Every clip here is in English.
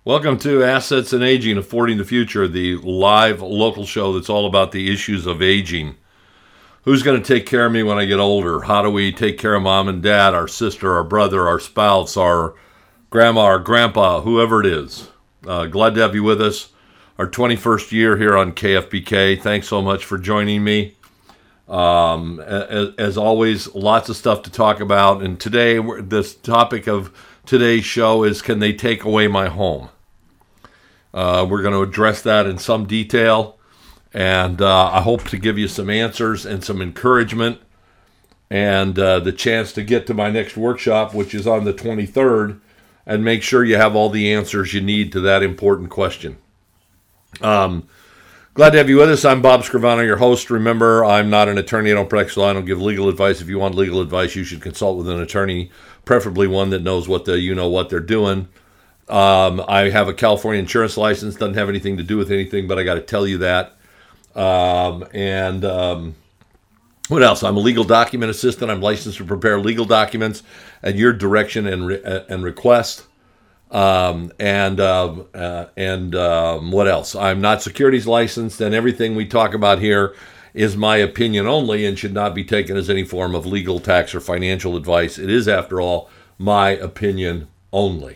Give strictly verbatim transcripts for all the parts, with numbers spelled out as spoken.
Welcome to Assets and Aging, Affording the Future, the live local show that's all about the issues of aging. Who's going to take care of me when I get older? How do we take care of mom and dad, our sister, our brother, our spouse, our grandma, our grandpa, whoever it is? Uh, glad to have you with us. Our twenty-first year here on K F B K. Thanks so much for joining me. Um, as, as always, lots of stuff to talk about. And today, this topic of today's show is, can they take away my home? Uh, we're going to address that in some detail, and uh, I hope to give you some answers and some encouragement, and uh, the chance to get to my next workshop, which is on the twenty-third, and make sure you have all the answers you need to that important question. Um, glad to have you with us. I'm Bob Scrivano, your host. Remember, I'm not an attorney. I don't practice law. I don't give legal advice. If you want legal advice, you should consult with an attorney, preferably one that knows what the you know what they're doing. Um, I have a California insurance license. Doesn't have anything to do with anything, but I got to tell you that. Um, and um, what else? I'm a legal document assistant. I'm licensed to prepare legal documents at your direction and re- and request. Um, and uh, uh, and um, what else? I'm not securities licensed, and everything we talk about here is my opinion only and should not be taken as any form of legal, tax, or financial advice. It is, after all, my opinion only.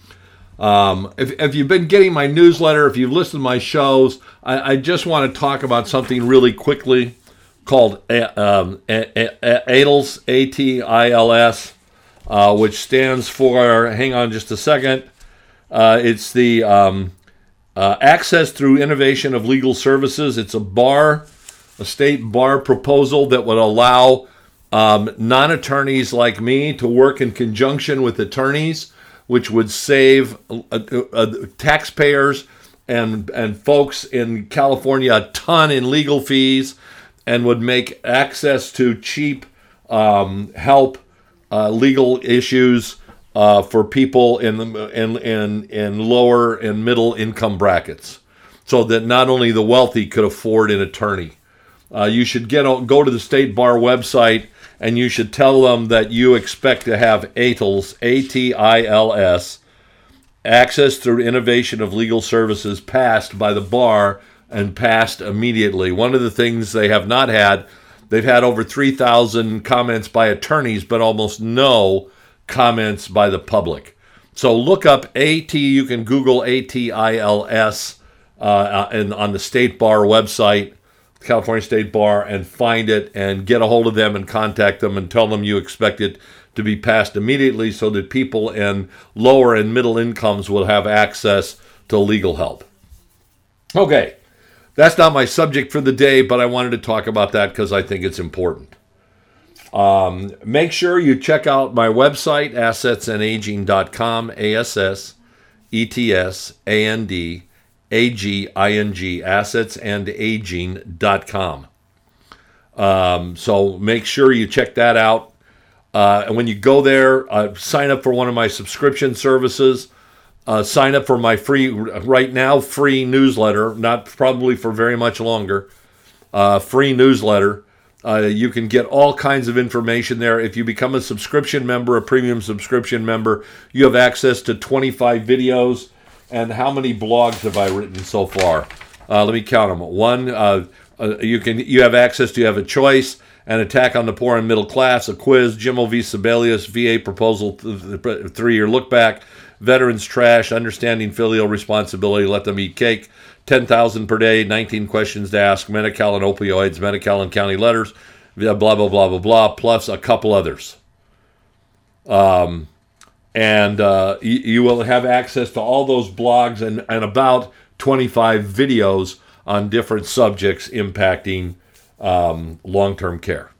Um, if, if you've been getting my newsletter, if you've listened to my shows, I, I just want to talk about something really quickly called um, A T I L S, A T I L S, uh, which stands for, hang on just a second, uh, it's the um, uh, Access Through Innovation of Legal Services. It's a bar, a state bar proposal that would allow um, non-attorneys like me to work in conjunction with attorneys, which would save uh, uh, taxpayers and and folks in California a ton in legal fees, and would make access to cheap um, help, uh, legal issues uh, for people in the in, in in lower and middle income brackets, so that not only the wealthy could afford an attorney. Uh, you should get go to the State Bar website, and you should tell them that you expect to have A T I L S, A T I L S, Access Through Innovation of Legal Services, passed by the bar and passed immediately. One of the things they have not had, they've had over three thousand comments by attorneys, but almost no comments by the public. So look up A T, you can Google A T I L S uh, and on the State Bar website, California State Bar, and find it and get a hold of them and contact them and tell them you expect it to be passed immediately so that people in lower and middle incomes will have access to legal help. Okay, that's not my subject for the day, but I wanted to talk about that because I think it's important. Um, make sure you check out my website, assets and aging dot com, A S S E T S A N D A G I N G, assets and aging dot com. Um, so make sure you check that out. Uh, and when you go there, uh, sign up for one of my subscription services. Uh, sign up for my free, right now, free newsletter, not probably for very much longer, uh, free newsletter. Uh, you can get all kinds of information there. If you become a subscription member, a premium subscription member, you have access to twenty-five videos. And how many blogs have I written so far? Uh, let me count them. One, uh, uh, you can you have access to, you have a choice, an attack on the poor and middle class, a quiz, Jimmo v. Sebelius, V A proposal, th- three-year look back, veterans trash, understanding filial responsibility, let them eat cake, ten thousand per day, nineteen questions to ask, Medi-Cal and opioids, Medi-Cal and county letters, blah, blah, blah, blah, blah, plus a couple others. Um... And uh, you, you will have access to all those blogs and, and about twenty-five videos on different subjects impacting um, long-term care.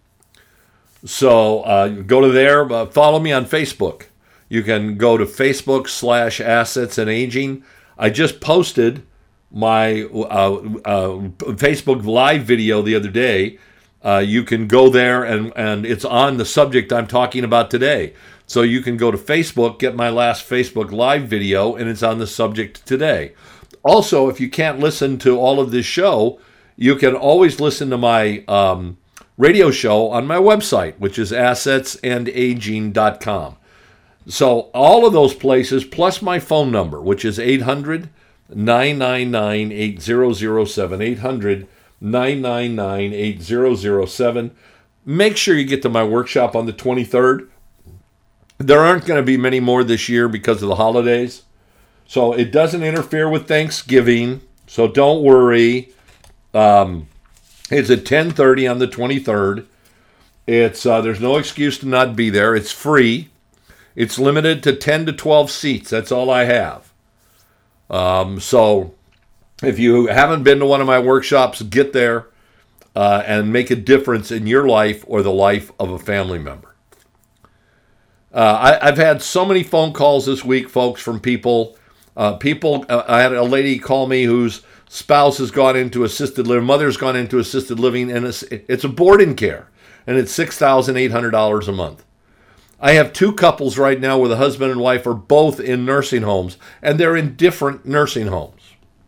So uh, go to there. Uh, follow me on Facebook. You can go to Facebook slash Assets and Aging. I just posted my uh, uh, Facebook Live video the other day. Uh, you can go there, and, and it's on the subject I'm talking about today. So you can go to Facebook, get my last Facebook Live video, and it's on the subject today. Also, if you can't listen to all of this show, you can always listen to my um, radio show on my website, which is assets and aging dot com. So all of those places, plus my phone number, which is eight hundred, nine nine nine, eight zero zero seven, eight hundred, nine nine nine, eight zero zero seven. Make sure you get to my workshop on the twenty-third. There aren't going to be many more this year because of the holidays. So it doesn't interfere with Thanksgiving. So don't worry. Um, it's at ten thirty on the twenty-third. It's uh, there's no excuse to not be there. It's free. It's limited to ten to twelve seats. That's all I have. Um, so if you haven't been to one of my workshops, get there uh, and make a difference in your life or the life of a family member. Uh, I, I've had so many phone calls this week, folks, from people. Uh, people, uh, I had a lady call me whose spouse has gone into assisted living, mother's gone into assisted living, and it's, it's a boarding care, and it's six thousand eight hundred dollars a month. I have two couples right now where the husband and wife are both in nursing homes, and they're in different nursing homes.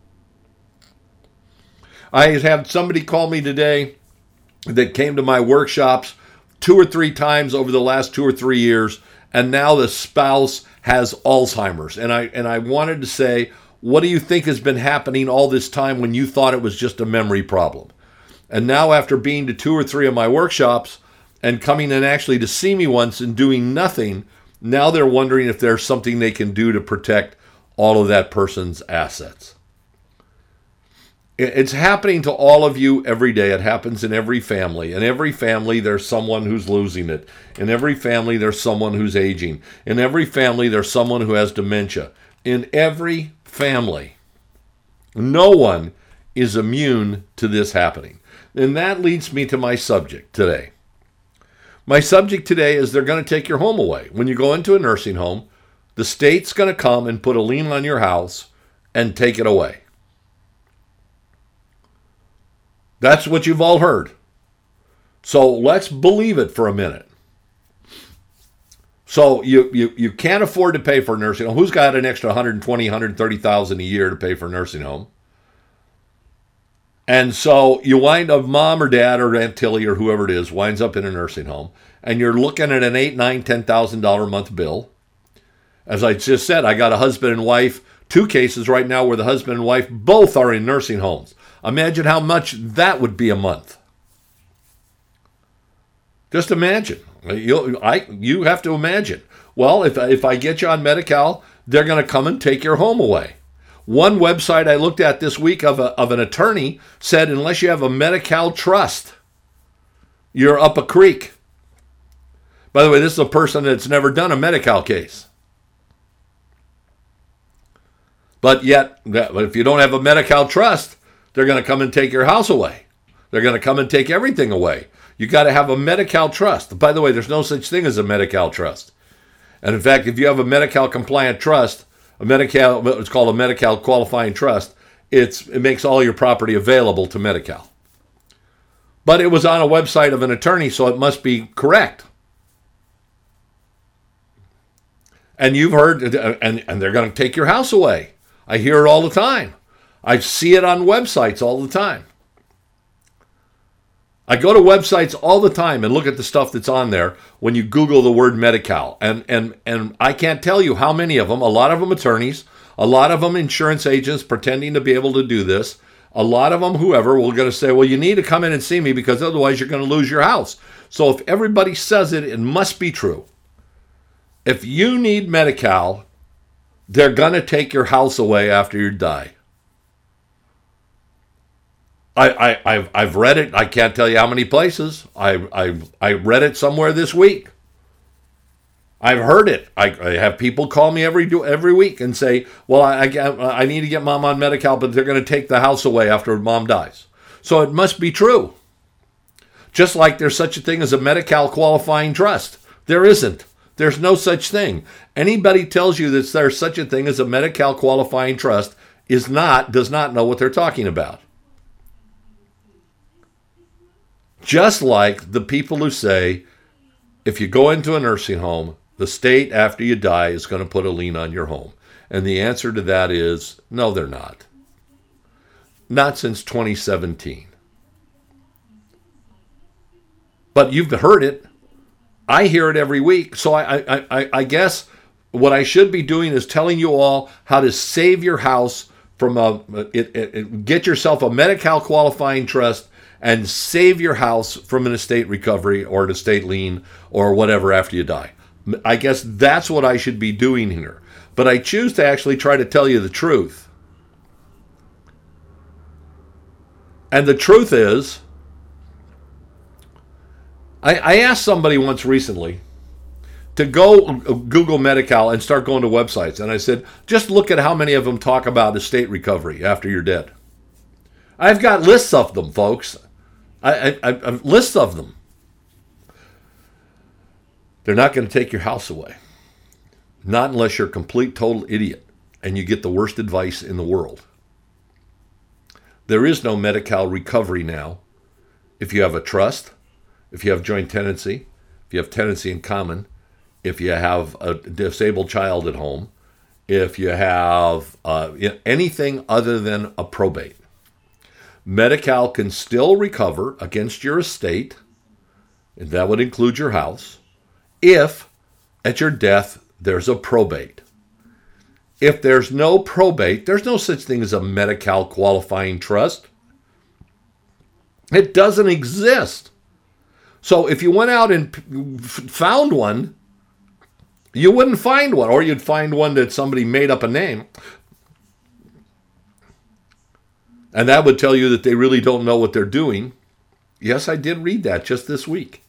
I had somebody call me today that came to my workshops two or three times over the last two or three years, and now the spouse has Alzheimer's. And I and I wanted to say, what do you think has been happening all this time when you thought it was just a memory problem? And now after being to two or three of my workshops and coming in actually to see me once and doing nothing, now they're wondering if there's something they can do to protect all of that person's assets. It's happening to all of you every day. It happens in every family. In every family, there's someone who's losing it. In every family, there's someone who's aging. In every family, there's someone who has dementia. In every family, no one is immune to this happening. And that leads me to my subject today. My subject today is they're going to take your home away. When you go into a nursing home, the state's going to come and put a lien on your house and take it away. That's what you've all heard. So let's believe it for a minute. So you, you, you can't afford to pay for a nursing home. Who's got an extra one hundred twenty thousand dollars, one hundred thirty thousand dollars a year to pay for a nursing home? And so you wind up, mom or dad or Aunt Tilly or whoever it is winds up in a nursing home, and you're looking at an eight, nine, ten thousand dollars a month bill. As I just said, I got a husband and wife, two cases right now where the husband and wife both are in nursing homes. Imagine how much that would be a month. Just imagine. You, I, you have to imagine. Well, if, if I get you on Medi-Cal, they're going to come and take your home away. One website I looked at this week of, a, of an attorney said unless you have a Medi-Cal trust, you're up a creek. By the way, this is a person that's never done a Medi-Cal case. But yet, if you don't have a Medi-Cal trust, they're going to come and take your house away. They're going to come and take everything away. You got to have a Medi-Cal trust. By the way, there's no such thing as a Medi-Cal trust. And in fact, if you have a Medi-Cal compliant trust, a Medi-Cal, it's called a Medi-Cal qualifying trust, it's, it makes all your property available to Medi-Cal. But it was on a website of an attorney, so it must be correct. And you've heard, and, and they're going to take your house away. I hear it all the time. I see it on websites all the time. I go to websites all the time and look at the stuff that's on there when you Google the word Medi-Cal. And, and, and I can't tell you how many of them, a lot of them attorneys, a lot of them insurance agents pretending to be able to do this, a lot of them whoever will going to say, well, you need to come in and see me because otherwise you're going to lose your house. So if everybody says it, it must be true. If you need Medi-Cal, they're going to take your house away after you die. I, I, I've, I've read it. I can't tell you how many places. I, I, I read it somewhere this week. I've heard it. I, I have people call me every every week and say, well, I, I, I need to get mom on Medi-Cal, but they're going to take the house away after mom dies. So it must be true. Just like there's such a thing as a Medi-Cal qualifying trust. There isn't. There's no such thing. Anybody tells you that there's such a thing as a Medi-Cal qualifying trust is not, does not know what they're talking about. Just like the people who say, if you go into a nursing home, the state, after you die, is going to put a lien on your home. And the answer to that is, no, they're not. Not since twenty seventeen. But you've heard it. I hear it every week. So I, I, I, I guess What I should be doing is telling you all how to save your house from a, it, it, it, get yourself a Medi-Cal qualifying trust and save your house from an estate recovery or an estate lien or whatever after you die. I guess that's what I should be doing here. But I choose to actually try to tell you the truth. And the truth is, I, I asked somebody once recently to go Google Medi-Cal and start going to websites. And I said, just look at how many of them talk about estate recovery after you're dead. I've got lists of them, folks. I, I, I lists of them. They're not going to take your house away. Not unless you're a complete, total idiot and you get the worst advice in the world. There is no Medi-Cal recovery now. If you have a trust, if you have joint tenancy, if you have tenancy in common, if you have a disabled child at home, if you have uh, anything other than a probate. Medi-Cal can still recover against your estate, and that would include your house, if at your death there's a probate. If there's no probate, there's no such thing as a Medi-Cal qualifying trust. It doesn't exist. So if you went out and found one, you wouldn't find one, or you'd find one that somebody made up a name. And that would tell you that they really don't know what they're doing. Yes, I did read that just this week.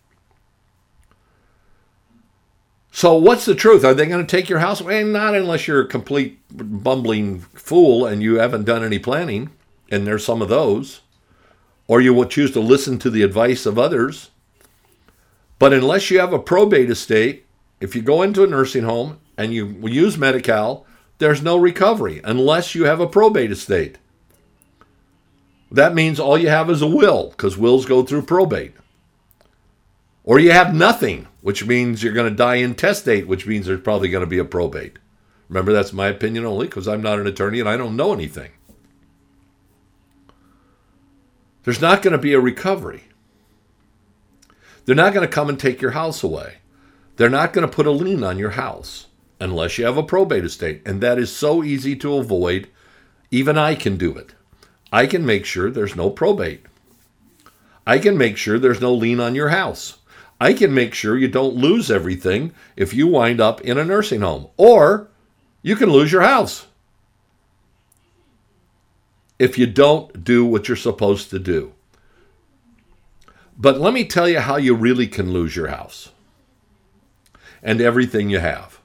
So what's the truth? Are they going to take your house away? Not unless you're a complete bumbling fool and you haven't done any planning, and there's some of those. Or you will choose to listen to the advice of others. But unless you have a probate estate, if you go into a nursing home and you use Medi-Cal, there's no recovery unless you have a probate estate. That means all you have is a will, because wills go through probate. Or you have nothing, which means you're going to die intestate, which means there's probably going to be a probate. Remember, that's my opinion only, because I'm not an attorney and I don't know anything. There's not going to be a recovery. They're not going to come and take your house away. They're not going to put a lien on your house unless you have a probate estate. And that is so easy to avoid. Even I can do it. I can make sure there's no probate. I can make sure there's no lien on your house. I can make sure you don't lose everything if you wind up in a nursing home. Or you can lose your house if you don't do what you're supposed to do. But let me tell you how you really can lose your house and everything you have.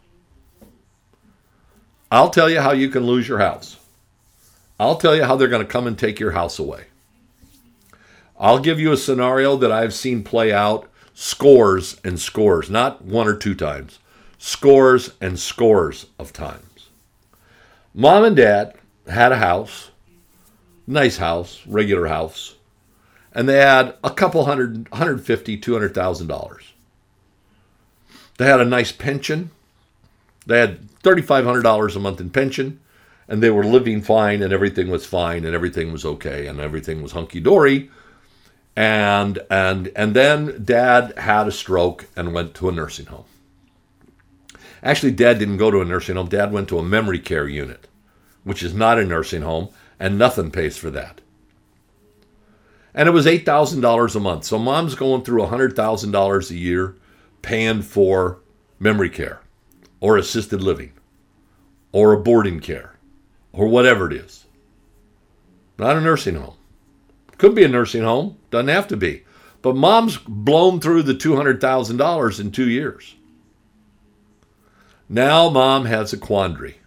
I'll tell you how you can lose your house. I'll tell you how they're going to come and take your house away. I'll give you a scenario that I've seen play out scores and scores, not one or two times, scores and scores of times. Mom and Dad had a house, nice house, regular house, and they had a couple hundred, one hundred fifty thousand dollars, two hundred thousand dollars. They had a nice pension. They had three thousand five hundred dollars a month in pension, and they were living fine, and everything was fine, and everything was okay, and everything was hunky-dory. And and and then Dad had a stroke and went to a nursing home. Actually, Dad didn't go to a nursing home. Dad went to a memory care unit, which is not a nursing home, and nothing pays for that. And it was eight thousand dollars a month. So Mom's going through one hundred thousand dollars a year paying for memory care or assisted living or a boarding care or whatever it is. Not a nursing home. Could be a nursing home. Doesn't have to be. But Mom's blown through the two hundred thousand dollars in two years. Now Mom has a quandary.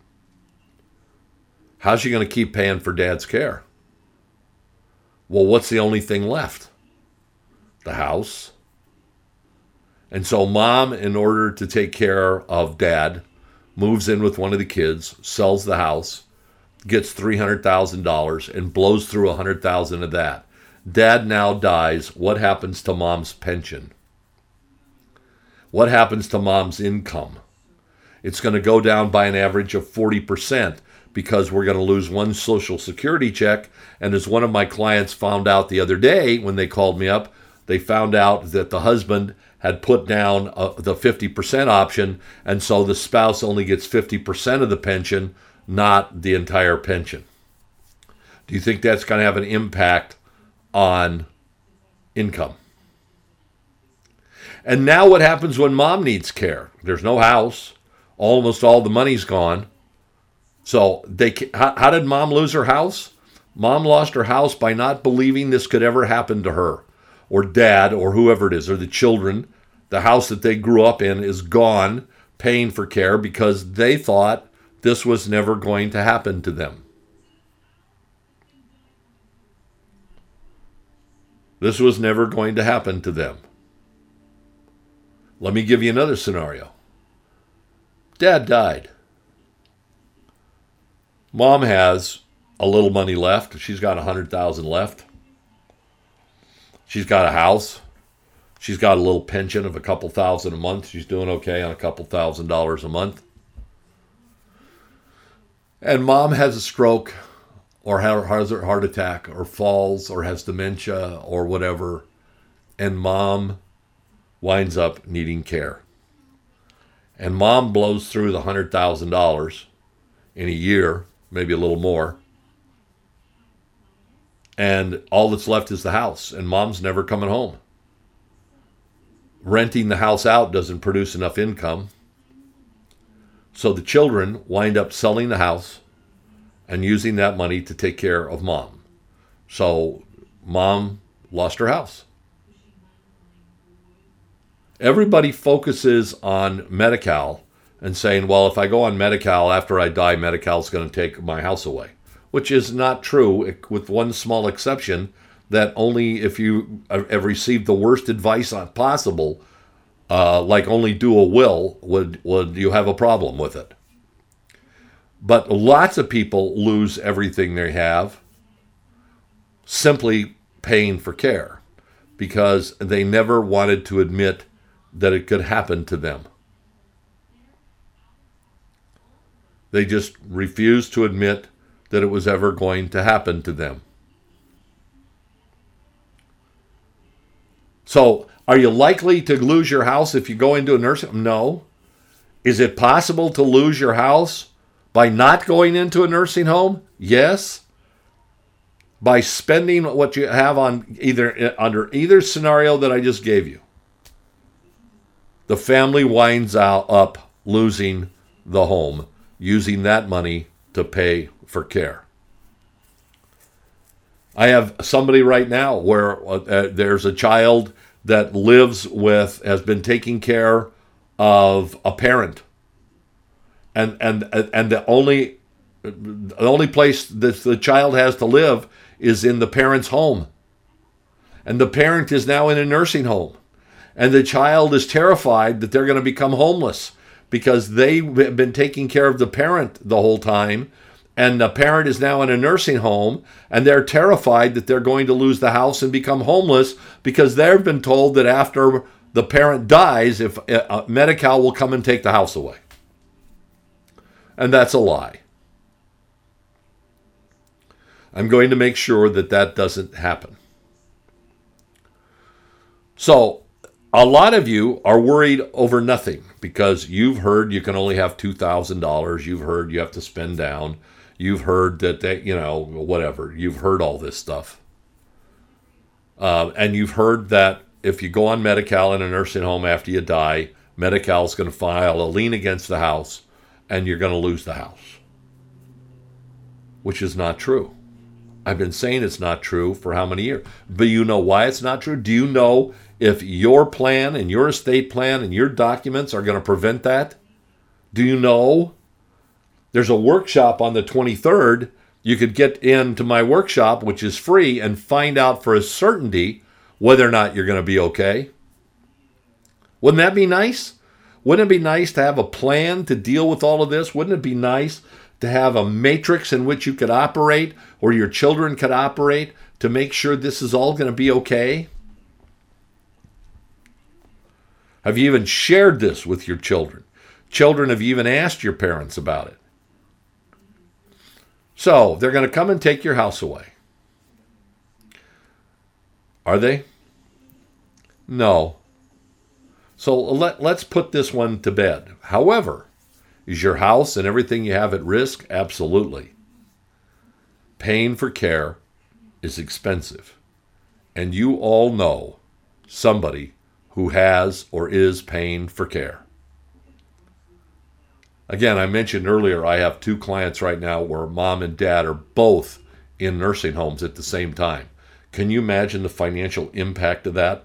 How's she going to keep paying for Dad's care? Well, what's the only thing left? The house. And so Mom, in order to take care of Dad, moves in with one of the kids, sells the house, gets three hundred thousand dollars and blows through one hundred thousand dollars of that. Dad now dies. What happens to Mom's pension? What happens to Mom's income? It's going to go down by an average of forty percent because we're going to lose one Social Security check. And as one of my clients found out the other day when they called me up, they found out that the husband had put down uh, the fifty percent option, and so the spouse only gets fifty percent of the pension, not the entire pension. Do you think that's going to have an impact on income? And now what happens when mom needs care? There's no house. Almost all the money's gone. So they how, how did mom lose her house? Mom lost her house by not believing this could ever happen to her, or dad, or whoever it is, or the children. The house that they grew up in is gone, paying for care because they thought this was never going to happen to them. This was never going to happen to them. Let me give you another scenario. Dad died. Mom has a little money left. She's got one hundred thousand dollars left. She's got a house. She's got a little pension of a couple thousand a month. She's doing okay on a couple thousand dollars a month. And mom has a stroke, or has a heart attack, or falls, or has dementia, or whatever. And mom winds up needing care. And mom blows through the one hundred thousand dollars in a year, maybe a little more. And all that's left is the house, and mom's never coming home. Renting the house out doesn't produce enough income. So the children wind up selling the house and using that money to take care of mom. So mom lost her house. Everybody focuses on Medi-Cal and saying, well, if I go on Medi-Cal after I die, Medi-Cal's going to take my house away, which is not true, with one small exception, that only if you have received the worst advice possible, uh, like only do a will, would, would you have a problem with it. But lots of people lose everything they have simply paying for care because they never wanted to admit that it could happen to them. They just refused to admit that it was ever going to happen to them. So, are you likely to lose your house if you go into a nursing home? No. Is it possible to lose your house by not going into a nursing home? Yes. By spending what you have on either under either scenario that I just gave you. The family winds out up losing the home, using that money to pay for care. I have somebody right now where uh, there's a child that lives with, has been taking care of a parent. And and and the only the only place that the child has to live is in the parent's home. And the parent is now in a nursing home. And the child is terrified that they're going to become homeless because they've been taking care of the parent the whole time. And the parent is now in a nursing home, and they're terrified that they're going to lose the house and become homeless because they've been told that after the parent dies, if uh, Medi-Cal will come and take the house away. And that's a lie. I'm going to make sure that that doesn't happen. So, a lot of you are worried over nothing because you've heard you can only have two thousand dollars. You've heard you have to spend down. You've heard that, they, you know, whatever. You've heard all this stuff. Uh, and you've heard that if you go on Medi-Cal in a nursing home after you die, Medi-Cal is going to file a lien against the house and you're going to lose the house. Which is not true. I've been saying it's not true for how many years? But you know why it's not true? Do you know if your plan and your estate plan and your documents are going to prevent that? Do you know? There's a workshop on the twenty-third. You could get into my workshop, which is free, and find out for a certainty whether or not you're going to be okay. Wouldn't that be nice? Wouldn't it be nice to have a plan to deal with all of this? Wouldn't it be nice to have a matrix in which you could operate or your children could operate to make sure this is all going to be okay? Have you even shared this with your children? Children, have you even asked your parents about it? So, they're going to come and take your house away. Are they? No. So let, let's put this one to bed. However, is your house and everything you have at risk? Absolutely. Paying for care is expensive. And you all know somebody who has or is paying for care. Again, I mentioned earlier, I have two clients right now where mom and dad are both in nursing homes at the same time. Can you imagine the financial impact of that?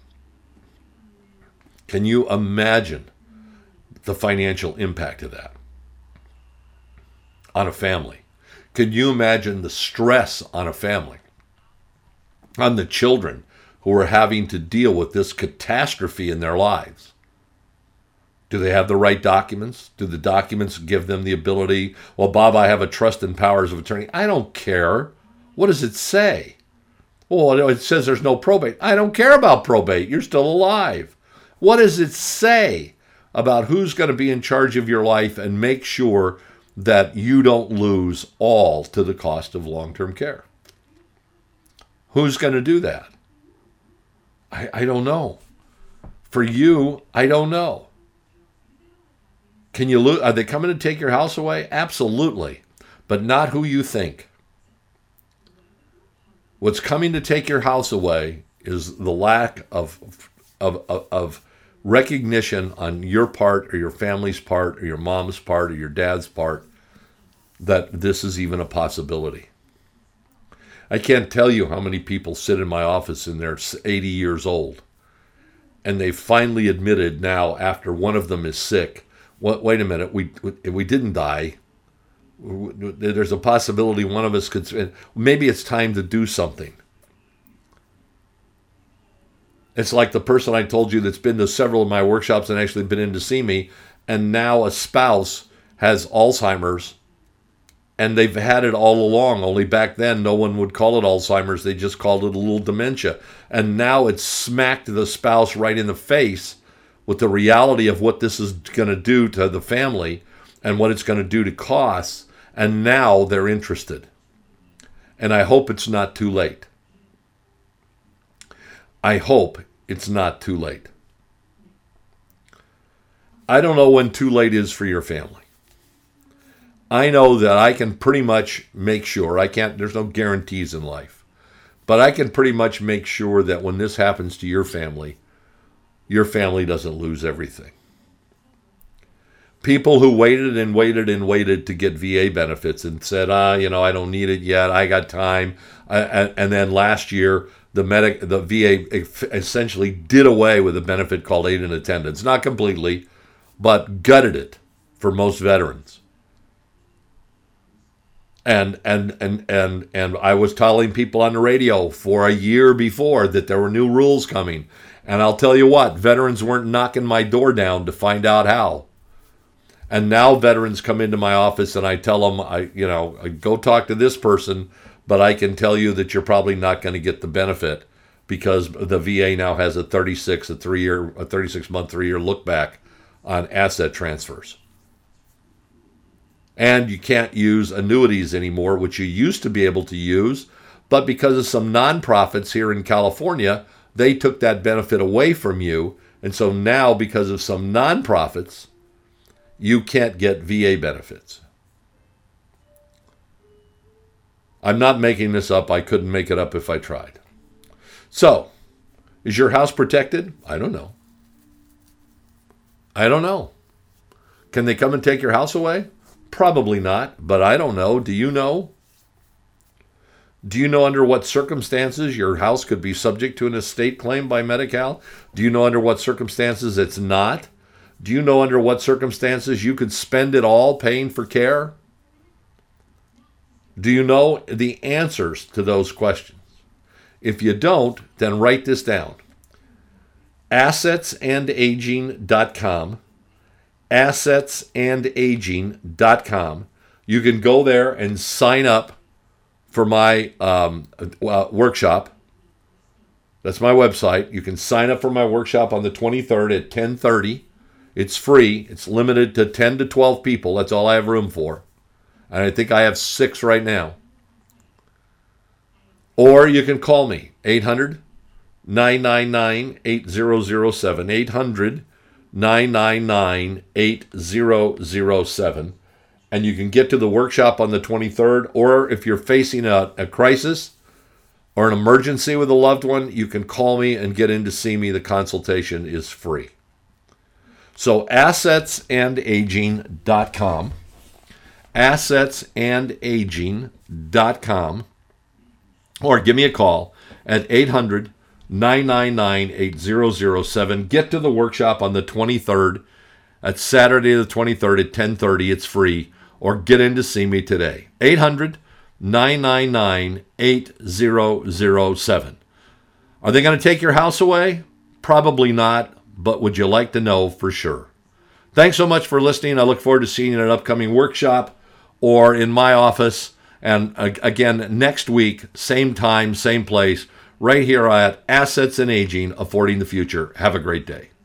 Can you imagine the financial impact of that on a family? Can you imagine the stress on a family, on the children who are having to deal with this catastrophe in their lives? Do they have the right documents? Do the documents give them the ability? Well, Bob, I have a trust and powers of attorney. I don't care. What does it say? Well, it says there's no probate. I don't care about probate. You're still alive. What does it say about who's going to be in charge of your life and make sure that you don't lose all to the cost of long-term care? Who's going to do that? I, I don't know. For you, I don't know. Can you lo- Are they coming to take your house away? Absolutely, but not who you think. What's coming to take your house away is the lack of, of, of, of recognition on your part or your family's part or your mom's part or your dad's part that this is even a possibility. I can't tell you how many people sit in my office and they're eighty years old and they finally admitted now after one of them is sick, wait, wait a minute, we we didn't die. There's a possibility one of us could, maybe it's time to do something. It's like the person I told you that's been to several of my workshops and actually been in to see me, and now a spouse has Alzheimer's, and they've had it all along, only back then no one would call it Alzheimer's, they just called it a little dementia. And now it's smacked the spouse right in the face with the reality of what this is going to do to the family and what it's going to do to costs, and now they're interested. And I hope it's not too late. I hope it's not too late. I don't know when too late is for your family. I know that I can pretty much make sure, I can't, there's no guarantees in life, but I can pretty much make sure that when this happens to your family, your family doesn't lose everything. People who waited and waited and waited to get V A benefits and said, ah, you know, I don't need it yet, I got time. Uh, and then last year, the medic, the V A essentially did away with a benefit called aid in attendance. Not completely, but gutted it for most veterans. And and and and and I was telling people on the radio for a year before that there were new rules coming. And I'll tell you what, veterans weren't knocking my door down to find out how. And now veterans come into my office and I tell them, I, you know, I go talk to this person, but I can tell you that you're probably not going to get the benefit because the V A now has a thirty-six, a three-year, a thirty-six month, three-year look back on asset transfers. And you can't use annuities anymore, which you used to be able to use, but because of some nonprofits here in California, they took that benefit away from you. And so now, because of some nonprofits, you can't get V A benefits. I'm not making this up. I couldn't make it up if I tried. So, is your house protected? I don't know. I don't know. Can they come and take your house away? Probably not, but I don't know. Do you know? Do you know under what circumstances your house could be subject to an estate claim by Medi-Cal? Do you know under what circumstances it's not? Do you know under what circumstances you could spend it all paying for care? Do you know the answers to those questions? If you don't, then write this down. assets and aging dot com. assets and aging dot com. You can go there and sign up for my um, uh, workshop. That's my website. You can sign up for my workshop on the twenty-third at ten thirty. It's free. It's limited to ten to twelve people. That's all I have room for. And I think I have six right now. Or you can call me, eight hundred, nine nine nine, eight zero zero seven. eight hundred, nine nine nine, eight zero zero seven. And you can get to the workshop on the twenty-third, or if you're facing a, a crisis or an emergency with a loved one, you can call me and get in to see me. The consultation is free. So assets and aging dot com, assets and aging dot com, or give me a call at eight hundred, nine nine nine, eight zero zero seven. Get to the workshop on the twenty-third. That's Saturday the twenty-third at ten thirty. It's free. Or get in to see me today. eight hundred, nine nine nine, eight zero zero seven. Are they going to take your house away? Probably not, but would you like to know for sure? Thanks so much for listening. I look forward to seeing you at an upcoming workshop or in my office. And again, next week, same time, same place, right here at Assets and Aging, Affording the Future. Have a great day.